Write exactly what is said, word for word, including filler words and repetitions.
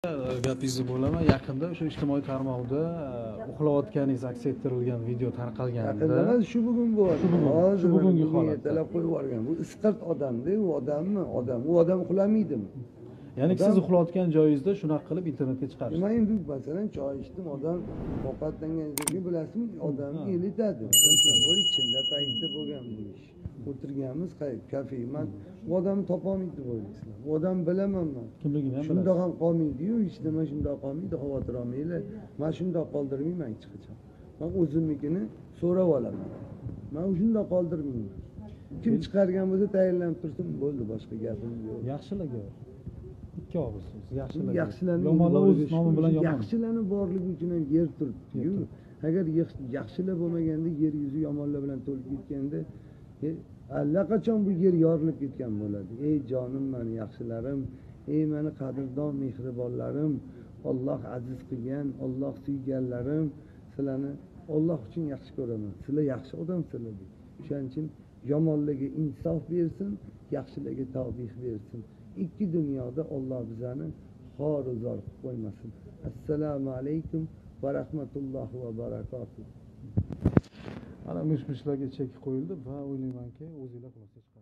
Gapingizni bo'laman. Yaqinda o'sha ijtimoiy tarmoqda uxlayotganingiz aks ettirilgan video tarqalganda. Yaqinda emas, shu bugun bu. Shu bugun, shu bugungi holat. Ertalab qo'yib yuborgan. Bu isqirt odam-da, u odammi? Odam. U odam uxlamaydimi? Ya'ni siz uxlayotgan joyingizda shunaqa qilib internetga chiqarishdi. Men endi masalan choy ichdim, odam ovqatlangan keyin bilasizmi, odamni elitadi. Voy chilla paytda bo'lgan bu ish. O'tirganmiz kafeman, bu odamni topolmaydi bo'laysizlar. Bu odam bilaman men. Kimligini ham shundoq ham qolmaydi-yu, hech nima shundoq qolmaydi, xavotir olmanglar. Men shundoq qoldirmayman hech qachon. Men o'zimnikini so'rab olaman. Men shundoq qoldirmayman. Kim chiqargan bo'lsa tayyorlanib tursin, bo'ldi, boshqa gapim yo'q. Yaxshilarga ikki og'iz so'z. Yaxshilar. Yaxshilarning yomonlar o'z nomi bilan yomon. Yaxshilarning borligi uchun ham yer turibdi-yu. Agar yaxshilar bo'lmaganda, yer yuzi yomonlar bilan to'lib ketganda, allaqachon bu yer yorilib ketgan bo'ladi. Ey jonim meni, yaxshilarim, ey meni qadrdon mehribonlarim, Alloh aziz qilgan, Alloh suyganlarim, sizlarni Alloh uchun yaxshi ko'raman. Sizlar yaxshi odamsizlar. Shuning uchun yomonlarga insof bersin, yaxshilarga tavfiq bersin. Ikki dunyoda Alloh bizani xor va zor qilib qo'ymasin. Assalomu alaykum va rahmatullohi va barakotuh. Mana mush-mushlarga chek qo'yildi va o'ylaymanki, o'zingizlar xulosa